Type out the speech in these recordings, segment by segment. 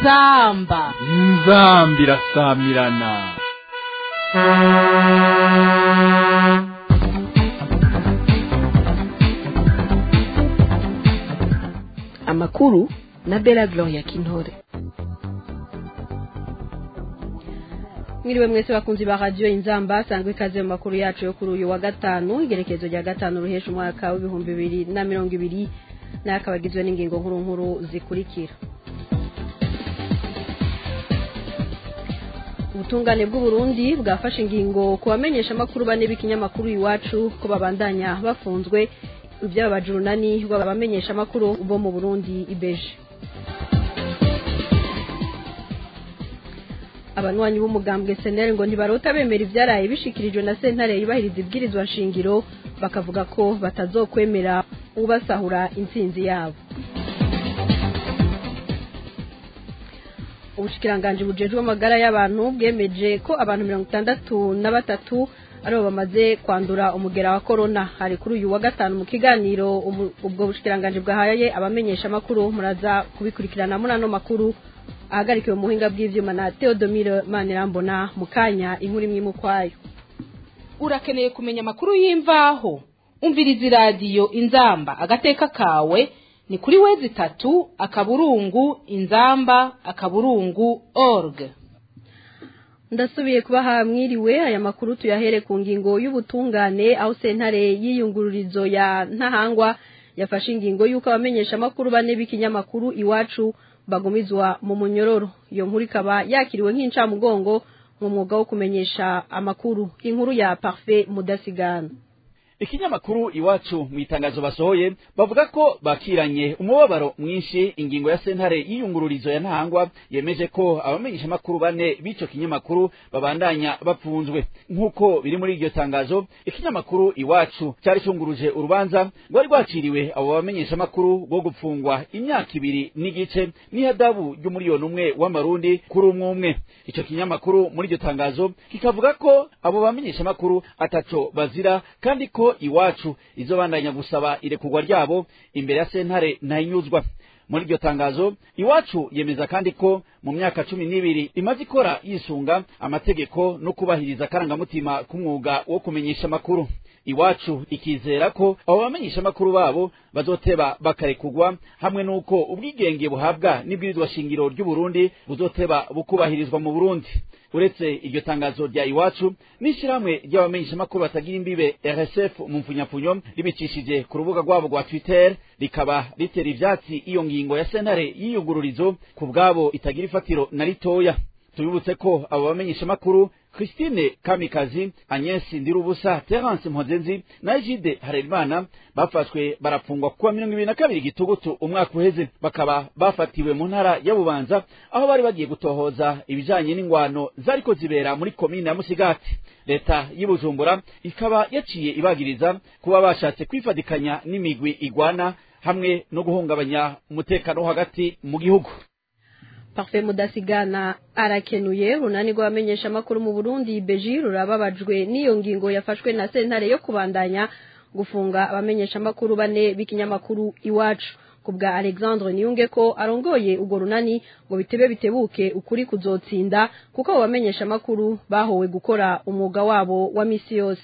inzamba irasamirana. Amakuru na Bella Gloria Kintore. Mwiriwe mwese bakunzi ba radio Inzamba, sangwe ikaze mu makuru yacu yo kuri uyu wa gatanu, igerekezo rya gatanu ruhesha umwaka wa 2020 nakabagizwe n'ingingo nkuru zikurikira. Ubutungane bw'u Burundi bwafashe ingingo kubamenyesha makuru bane b'ikinyamakuru iwacu ko babandanya bafunzwe iby'abajurunani b'abamenyesha makuru bo mu Burundi ibeje. Abanwanyi b'umugambwe SNL ngo ntibarota bemera ivyaraye bishikirijwe na sentare yubahiriza ibwirizwa nshingiro, bakavuga ko batazokwemera ubasahura intsinzi yabo. Ubushikiranganje bujejwe amagara y'abantu bwemeje ko abantu 63 aribo bamaze kwandura umugera wa corona. Hari kuri uyu wa gatanu mu kiganiro ubwo bushikiranganje bwahaye abamenyesha makuru, muraza kubikurikirana muri ano makuru ahagarikiwe muhinga bw'ivyuma na Theodomire Manirambona. Mukanya inkuru imwe mukwayo. Urakeneye kumenya amakuru y'imvaho, umviriza radio Inzamba agateka kawe ni kuri wezi 3 akaburungu inzamba.org. Ndasubiye kubaha mwiriwe. Aya makuru tuyahere ku ngingo y'ubutungane, aho sentare y'iyungururizo ya Ntahangwa yafashe ingingo yuko abamenyesha makuru bane b'ikinyamakuru iwacu bagumizwa mu munyororo. Iyo nkuru ikaba yakiriwe nk'incamugongo mu mwuga wo kumenyesha amakuru. Inkuru ya Parfait Mudasigana. Ikinyamakuru iwacu mu itangazo basohoye bavuga ko bakiranye umubabaro mwinshi ingingo ya sentare y'iyungururizo ya Ntahangwa yemeje ko abamenyesha makuru bane bico kinyamakuru babandanya bapfunzwe. Nkuko biri muri iryo tangazo, ikinyamakuru iwacu cyari cyunguruje urubanza rwari rwaciriwe abo bamenyesha makuru bo gupfungwa imyaka 2 n'igice n'ihadabu ry'umuriyoni umwe w'amarundi kuri umwe. Ico kinyamakuru muri iryo tangazo kikavuga ko abo bamenyesha makuru ataco bazira, kandi ko iwacu izobandanya gusaba irekurwa ryabo imbere ya sentare ntayinyuzwa. Muri iryo tangazo iwacu yemeza kandi ko mu myaka 12 imaze ikora yisunga amategeko no kubahiriza karangamutima k'umwuga wo kumenyesha makuru. Iwacu ikizera ko abo bamenyesha makuru babo bazoteba bakarekurwa, hamwe nuko ubwigenge buhabwa n'ibwirizwa shingiro ry'u Burundi buzoteba bukubahirizwa mu Burundi. Uretse iryo tangazo rya iwacu, n'ishiramwe ry'abamenyesha makuru batagira imbibe RSF mu mfunyapfunyo ribicishije ku rubuga rwabo rwa Twitter rikaba ritera ivyatsi iyo ngingo ya sentare y'iyugururizo ku bwabo itagira ifatiro na ritoya. Tubibutse ko abo bamenyesha makuru Christine Kamikazi, Agnes Ndirubusa, Terence Mpozenzi na Jide Harerimana bafashwe barapfungwa kuwa 22 Gitugutu umwaka uheze. Bakaba bafatiwe mu ntara ya Bubanza aho bari bagiye gutohoza ibijanye n'ingwano zariko zibera muri komine ya Musigati. Leta y'Ibujumbura ikaba yaciye ibagiriza kuba bashatse kwifadikanya n'imigwi igwana hamwe no guhungabanya umutekano hagati mu gihugu. Parfait Mudasigana arakenuye. Runani rw'abamenyesha makuru mu Burundi beji rurababajwe n'iyo ngingo yafashwe na sentare yo kubandanya gufunga abamenyesha makuru bane b'ikinyamakuru iwacu. Kubwa Alexandre Niyunge ko arongoye ugo runani ngo bitebe bitebuke ukuri kuzotsinda, kuko abamenyesha makuru bahowe gukora umwuga wabo wa misi yose.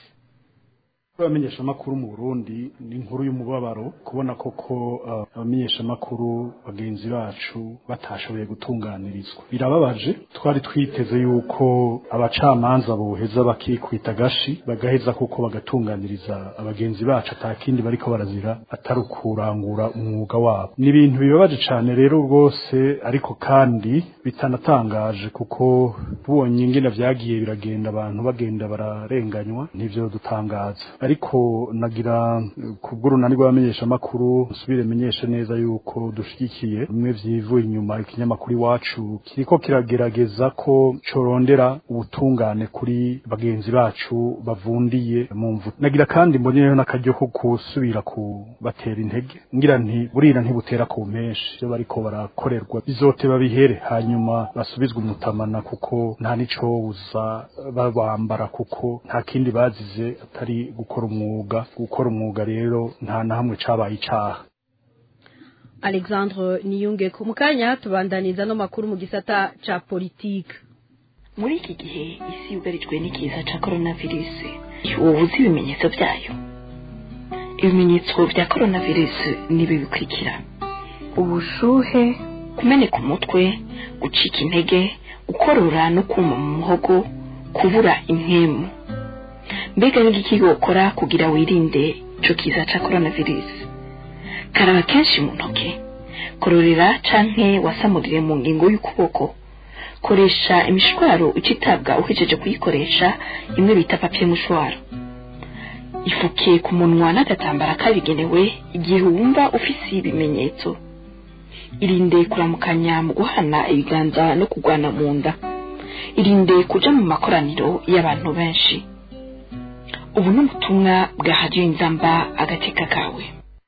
Abamenyesha makuru mu Burundi ni inkuru y'umubabaro kubona koko abamenyesha makuru bagenzi bacu batashoboye gutunganirizwa. Birababaje, twari twiteze yuko abacamanza boheza bakikwita gashi bagaheza kuko bagatunganiriza abagenzi bacu atakindi bariko barazira atari kurangura umwuga wabo. Ni ibintu bibabaje cyane rero rwose, ariko kandi bitanatangaje kuko tubonye ingene vyagiye biragenda abantu bagenda bararenganywa, nivyo dutangaza. Ariko nagira kubw'urunani rw'abamenyesha makuru nsubire menyesha neza yuko dushigikiye bimwe vyivuye inyuma ikinyamakuru iwacu kiriko kiragerageza ko corondera ubutungane kuri bagenzi bacu bavundiye mu mvu. Nagira kandi mboneyeho n'akaryo ko kusubira kubatera intege, ngira nti burira ntibutera ku menshi, byo bariko barakorerwa bizoteba bihere hanyuma basubizwe umutamana, kuko nta nico buza babambara, kuko nta kindi bazize atari gukora umwuga rero nta na hamwe cabaye icaha. Alexandre Niyunge ku mukanya tubandaniza no makuru mu gisata ca politique. Muri iki gihe isi yugarijwe n'ikiza ca coronavirus, ubuzi ibimenyetso byayo. Ibimenyetso bya coronavirus nibi bikurikira: ubushuhe, kumeneka umutwe, gucika intege, gukorora no kuma mu muhogo, kubura impemu. Mbega n'iki gukora kugira wirinde ico kiza ca coronavirus? Karaba kenshi mu ntoke, kororera canke wasamurire mu ngingo y'ukuboko. Koresha imishwaro ucitabwa uhejeje kuyikoresha, imwe bita papier mouchoir. Ifuke ku munwa n'agatambara kabigenewe igihe wumva ufise ibimenyetso. Irinde kuramukanya mu guhana ibiganza no kugwana mu nda. Irinde kuja mu makoraniro y'abantu benshi. Ubu n'ubutumwa bwa Radio Inzamba agateka kawe.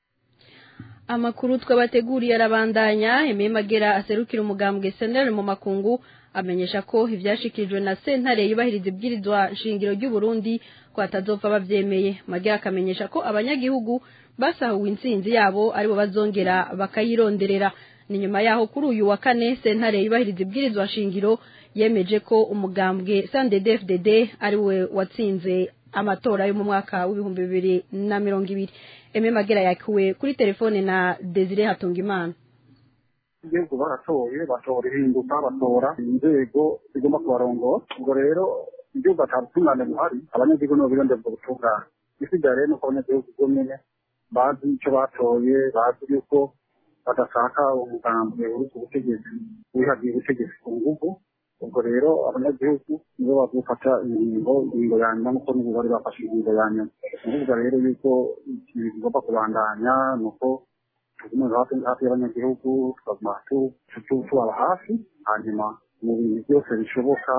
Amakuru twabateguriye arabandanya. Aimé Magera aserukira umugambwe SNL mu makungu amenyesha ko ivyashikirijwe na sentare yubahiriza ibwirizwa shingiro ry'u Burundi ko atazopfa bavyemeye. Magera akamenyesha ko abanyagihugu basahuwe intsinzi yabo aribo bazongera bakayironderera. Ni nyuma yaho kuri uyu wa kane sentare yubahiriza ibwirizwa shingiro yemeje ko umugambwe CNDD-FDD ariwe watsinze amatora yo mu mwaka w'ibihumbi 2020. Aimé Magera yakuwe kuri telefone na Desire Hatungimana. Igihugu baratoye batora ihinduka batora inzego zigomba kubarongora. Ubwo rero igihugu atabutungane buhari, abanyagihugu no birondera ubwo butungane. Isigaye rero nuko abanyagihugu bwo nyene bazi ico batoye, bazi yuko badashaka umugambwe uri ku butegetsi wihagiye ubutegetsi ku nguvu. Ubwo rero abanyagihugu nibo bazofata ingingo ya nyuma nuko n'ubu bari bafashe ingingo ya nyuma. Ubwo rero yuko bigomba kubandanya nuko tuguma hafi y'abanyagihugu tukaguma tubaba hafi, hanyuma mu bintu byose bishoboka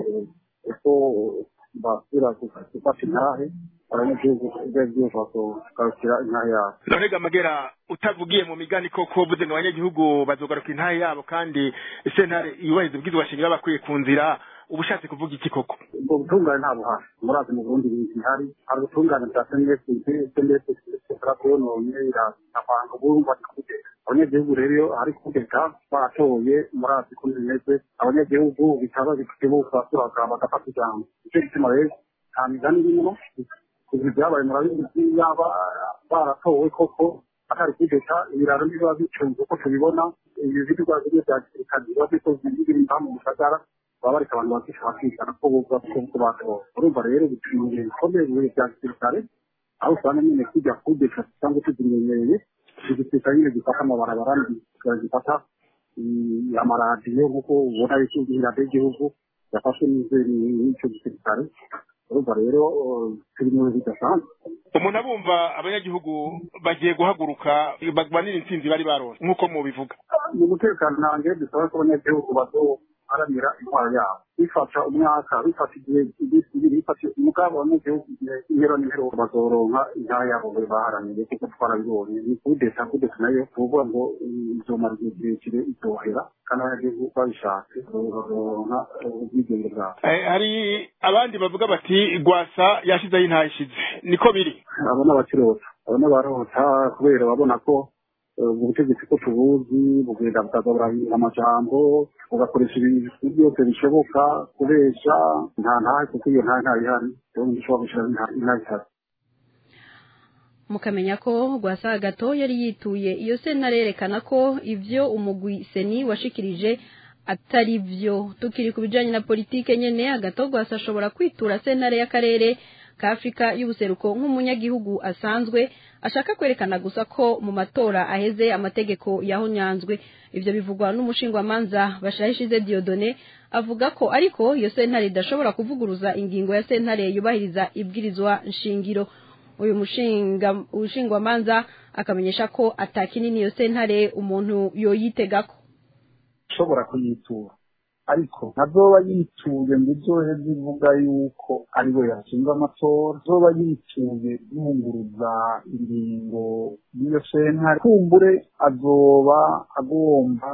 uko basubira gufata intahe abanyagihugu byose bakagarukira intahe yabo. None Magera utavugiye mu migani koko uvuze ngo abanyagihugu bazogaruka intahe yabo kandi sentare yubahiriza ubwirizwa shingiro bakwiye ku nzira, ubushatse kuvuga iki koko? Ubwo butungane nta buhari murazi mu Burundi bihari, hari ubutungane bwa CNDD yononye irapanga ubumva kugeza abanyagihugu rero hari kugeza batoye murazi ko bimeze, abanyagihugu bitaba bikubuka turaka bagafata ijambo. Icyo gituma rero nta migani irimo kugira byabaye murabizi yaba baratowe koko atari kugeza ibiraro biba bicunze uko tubibona, ibi bikorwa bya gisirikare biba bikoze biri mu musagara baba bareka abantu bakishakishana ko buvuga ko batowe. Urumva rero bitumye bikomeye mu bya gisirikare aho usanga nyine kujya kudeka cyangwa tuzimenyereye igisirikare nyine gifata amabarabara gifata amaradiyo nk'uko ubona y'ikindi y'igihugu yafashe n'icyo gisirikare. Urumva rero turi mu bidasanzwe. Umuntu abumva abanyagihugu bagiye guhaguruka bagwanira intsinzi bari baronse nk'uko mubivuga. Mu mutekano nange dusaba ko abanyagihugu bazoharanira intwaro yabo, bifasha umwaka, bifasha igihe bifasha umugabo w'abanyagihugu igihe intero n'intero bazoronka intahe yabo baharaniye kuko twarabibonye. Ni kudeta nayo tuvuga ngo izomara igihe kirekire izohera kandi abanyagihugu babishatse bazoronka ubwigenge bwabo. Hari abandi bavuga bati Rwasa yashizeho intahe ishize, niko biri? Abona bakirota, abona barota kubera babona ko ubutegetsi ko tubuzi bugenda bukazabura amajambo ugakoresha ibintu byose bishoboka kubesha nta ntahe kuko iyo ntahe ihari rero nishobora gushira intahe ihari. Mukamenya ko Rwasa gato yari yituye iyo sentare yerekana ko ivyo umugwi seni washikirije atari byo. Tukiri ku bijanye na politike nyene, Agato Rwasa ashobora kwitura sentare y'akarere ka Afrika y'ubuseruko nk'umunyagihugu asanzwe ashaka kwerekana gusa ko mu matora aheze amategeko yahonyanzwe. Ivyo bivugwa n'umushingwamanza Bashahishize Dieudonné avuga ko ariko iyo sentare idashobora kuvuguruza ingingo ya sentare yubahiriza ibwirizwa nshingiro. Uyu mushingwamanza akamenyesha ko atakinini iyo sentare umuntu yoyitegako. Ushobora kuyitura ariko ntazoba yituye ngo izohe zivuga yuko ariwe yashinga amatora, azoba yituye yunguruza ingingo y'iyo sentare, kumbure azoba agomba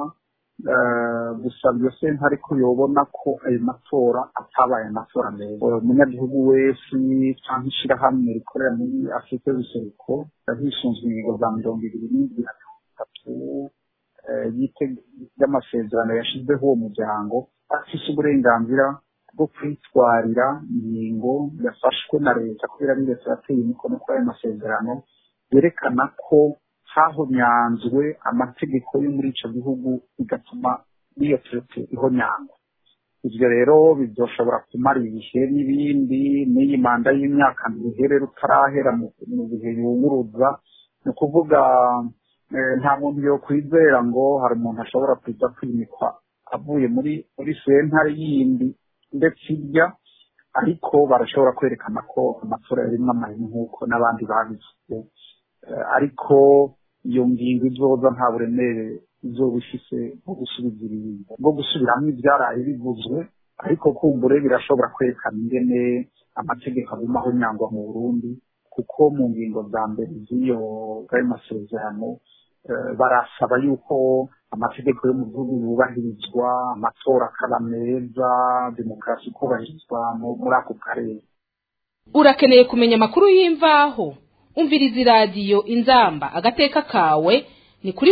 gusaba iyo sentare ko yobona ko ayo matora atabaye amatora meza. Umunyagihugu wese cyangwa ishirahamwe rikorera muri Afrika y'ubuseruko hishinzwe ingingo za 27 gatatu y'amasezerano yashyizeho uwo muryango afise uburenganzira bwo kwitwarira ingingo yafashwe na leta kubera ari leta yateye imikono kuri ayo masezerano yerekana ko hahonyanzwe amategeko yo muri ico gihugu bigatuma n'iyo traité ihonyangwa. Ivyo rero bizoshobora kumara ibihe n'ibindi n'iyi manda y'imyaka ihere rutarahera mu bihe yunguruza. Ni ukuvuga nta muntu yokwizera ngo hari umuntu ashobora kuza kwimikwa avuye muri sentare yindi ndetse irya, ariko barashobora kwerekana ko amatora yarimwo amahini nk'uko n'abandi babivuze, ariko iyo ngingo izoza nta buremere izoba ifise bwo gusubiramwo ivyaraye bivuzwe, ariko kumbure birashobora kwerekana ingene amategeko aguma ahonyangwa mu Burundi, kuko mu ngingo za mbere z'iyo ayo masezerano barasaba yuko amategeko yo mu gihugu yubahirizwa, amatora akaba meza, demokarasi ikubahirizwa muri ako karere. Urakeneye kumenya amakuru y'imvaho? Umviriza iradiyo Inzamba agateka kawe ni kuri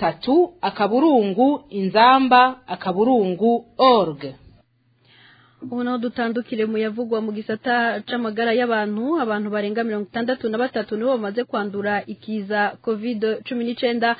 wezi3 inzamba.org. Ubu naho dutandukire mu yavugwa mu gisata c'amagara y'abantu. Abantu barenga 63 nibo bamaze kwandura ikiza COVID-19,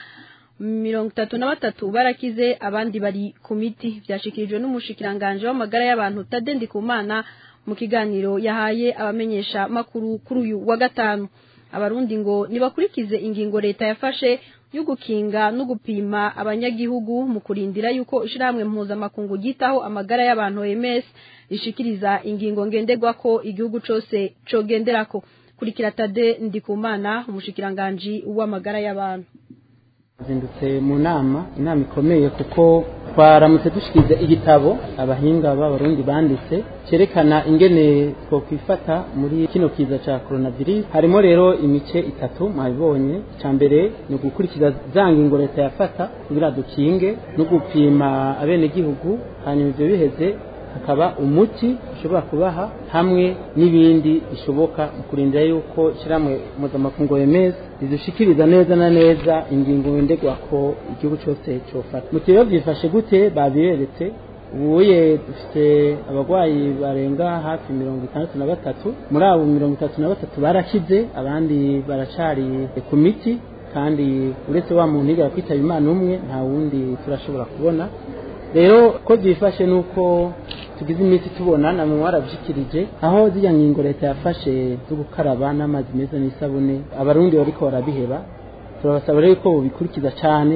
33 barakize, abandi bari ku miti. Vyashikirijwe n'umushikiranganje w'amagara y'abantu Tade Ndikumana mu kiganiro yahaye abamenyesha makuru kuri uyu wa gatanu. Abarundi ngo nibakurikize ingingo leta yafashe yo gukinga no gupima abanyagihugu mu kurindira yuko ishiramwe mpuzamakungu gitaho amagara y'abantu OMS rishikiriza ingingo ngenderwa ko igihugu cose cogenderako. Kurikira Tade Ndikumana, umushikiranganje w'amagara y'abantu. Zindutse mu inama ikomeye kuko twaramutse dushikiriza igitabo abahinga b'abarundi banditse cerekana ingene twokwifata muri kino kiza ca coronavirus. Harimo rero imice itatu mwabibonye. Cambere ni gukurikiza za ngingo leta yafata kugira dukinge no gupima abene gihugu, hanyuma ivyo biheze hakaba umuti ushobora kubaha hamwe n'ibindi bishoboka mu kurindira yuko ishiramwe mpuzamakungu OMS ridushikiriza neza na neza ingingo ngenderwa ko igihugu cyose cyofata. Mu kiyo byifashe gute babireretse. Ubuye dufite abagwayi barenga hafi 63, muri abo 33 barakize, abandi baracari ku miti, kandi uretse wa muntu yiga kwitaba Imana umwe nta wundi turashobora kubona. Rero ko byifashe nuko tugize iminsi tubona namwe warabishikirije aho zijya ngingo leta yafashe zo gukaraba n'amazi meza n'isabune, abarundi bariko barabiheba. Turabasaba rero ko bikurikiza cyane.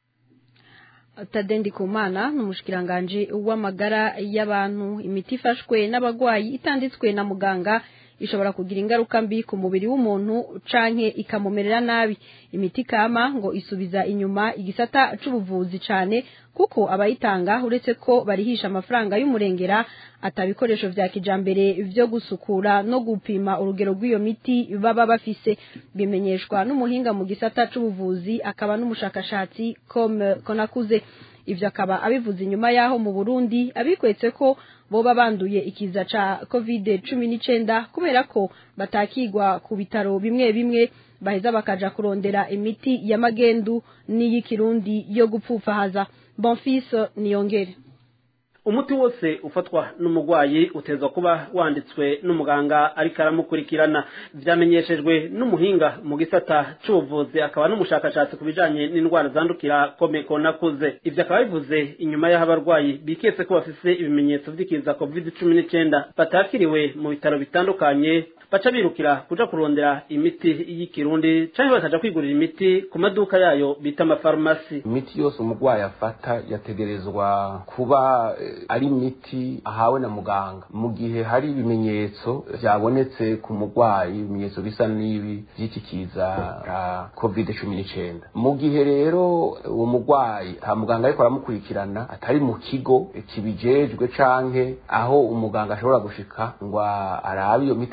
Tade Ndikumana n'umushikiranganje w'amagara y'abantu. Imiti ifashwe n'abagwayi itanditswe na muganga ishobora kugira ingaruka mbi ku mubiri w'umuntu canke ikamumerera nabi. Imiti kama ngo isubiza inyuma igisata c'ubuvuzi cane, kuko abayitanga uretse ko barihisha amafaranga y'umurengera, atabikoresho vya kijambere vyo gusukura no gupima urugero rw'iyo miti baba bafise. Bimenyeshwa n'umuhinga mu gisata c'ubuvuzi akaba n'umushakashatsi Konakuze. Ivyo akaba abivuze inyuma yaho mu Burundi abikwetse ko boba banduye ikiza ca COVID-19 kubera ko batakigwa ku bitaro bimwe bimwe, baheza bakaja kurondera imiti ya magendu n'iy'ikirundi yo gupfufahaza. Bonfils Niyongere. Umuti wose ufatwa n'umugwayi utezwa kuba wanditswe n'umuganga ariko aramukurikirana. Vyamenyeshejwe n'umuhinga mu gisata c'ubuvuzi akaba n'umushakashatsi kubijanye n'indwara zandukira Konakuze. Ivyo akaba bivuze inyuma y'aho abarwayi biketse ko bafise ibimenyetso vy'ikiza COVID-19 batakiriwe mu bitaro bitandukanye, baca birukira kuja kurondera imiti y'ikirundi canke bakaja kwigurira imiti ku maduka yayo bita amafarumasi. Imiti yose umugwayi afata yategerezwa kuba ari imiti ahawe na muganga. Mu gihe hari ibimenyetso byabonetse ku mugwayi, ibimenyetso bisa n'ibi by'iki kiza ca COVID-19, mu gihe rero uwo mugwayi ha muganga ariko aramukurikirana atari mu kigo kibijejwe canke aho umuganga ashobora gushika ngo arabe iyo miti ariko arafata,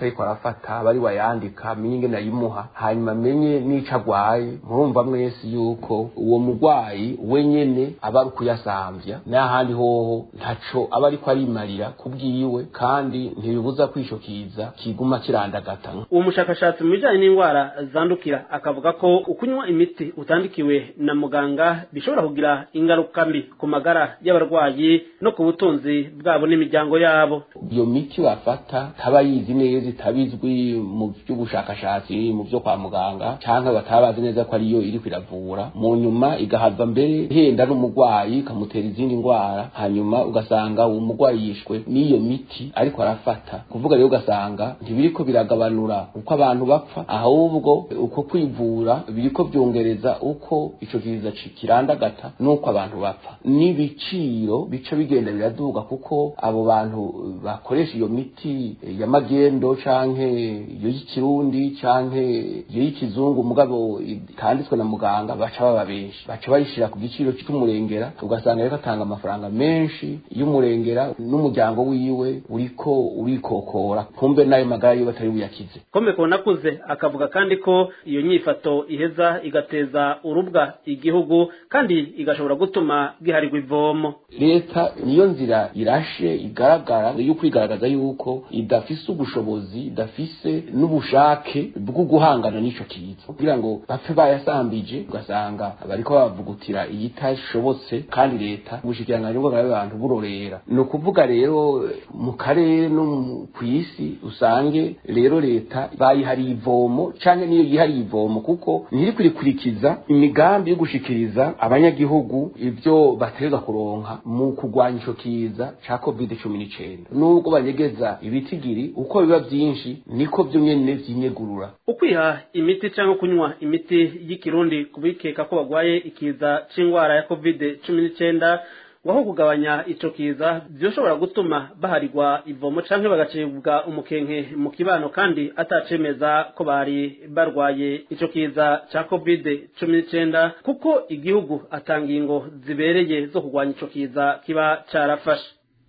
wayafata abari wayandika amenye ingene ayimuha hanyuma amenye n'ico agwaye. Murumva mwese yuko uwo mugwayi wenyene aba ari kuyasamvya n'ahandi hoho ntaco aba ariko arimarira kubwiwe, kandi ntibibuza kwishokiza kiguma kirandagata. Uwo mushakashatsi mu bijanye n'indwara zandukira akavuga ko ukunywa imiti utandikiwe na muganga bishobora kugira ingaruka mbi ku magara y'abarwayi no ku butunzi bwabo n'imiryango yabo. Iyo miti bafata taba yizi neza, itabizwi mu by'ubushakashatsi mu byo kwa muganga, canke batabazi neza ko ariyo iri kwiravura, mu nyuma igahava mbere henda n'umugwayi ikamutera izindi ndwara, hanyuma ugasanga uwo mugwayi yishwe n'iyo miti ariko arafata. Kuvuga rero ugasanga ntibiriko biragabanura uko abantu bapfa, ahubwo uko kwivura biriko byongereza uko ico kiza kirandagata nuko abantu bapfa. N'ibiciro bica bigenda biraduga kuko abo bantu bakoresha iyo miti ya magendo canke iyo y'ikirundi canke iyo y'ikizungu mugabo itanditswe na muganga baca baba benshi, baca bayishira ku giciro cy'umurengera, ugasanga rero atanga amafaranga menshi y'umurengera n'umuryango wiwe uriko urikokora, kumbe nayo magara yo batari buyakize. Komeko nakuze akavuga kandi ko iyo nyifato iheza igateza urubwa igihugu kandi igashobora gutuma giharirwa ivomo. Leta niyo nzira irashe igaragara yo kwigaragaza yuko idafise ubushobozi, idafise n'ubushake bwo guhangana n'ico kiza, kugira ngo bapfe bayasambije. Ugasanga bariko bavugutira iyitashobotse, kandi leta ubushikiranganje bw'abantu burorera. No kuvuga rero mu karere no kw'isi usange rero leta bayihari ivomo canke niyo yihari ivomo, kuko ntiri kurikurikiza imigambi yo gushikiriza abanyagihugu ivyo bategeza kuronka mu kugwanya ico kiza ca COVID-19. Nubwo banyegeza ibitigiri uko biba vyinshi niko byo nyene vyinyegurura. Ukwiha imiti canke kunywa imiti y'ikirundi kubikeka ko bagwaye ikiza c'ingwara ya COVID-19 waho kugabanya ico kiza byoshobora gutuma baharirwa ivomo canke bagacibwa umukenke mu kibano, kandi atacemeza ko bari barwaye ico kiza ca COVID-19 kuko igihugu atangingo zibereye zo kugwanya ico kiza kiba carafashe.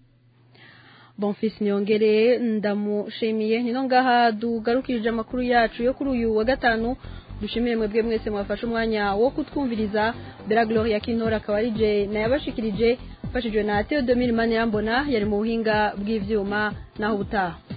Bonfils Nyongere ndamushimiye. Nino ngaha dugarukirije amakuru yacu yo kuri uyu wa gatanu. Dushimire mwebwe mwese mwafashe umwanya wo kutwumviriza. Bera Gloria Kinora akabarije na yabashikirije, fashijwe na Theo Dominique Manirambona yari mu buhinga bw'ivyuma naho butaha.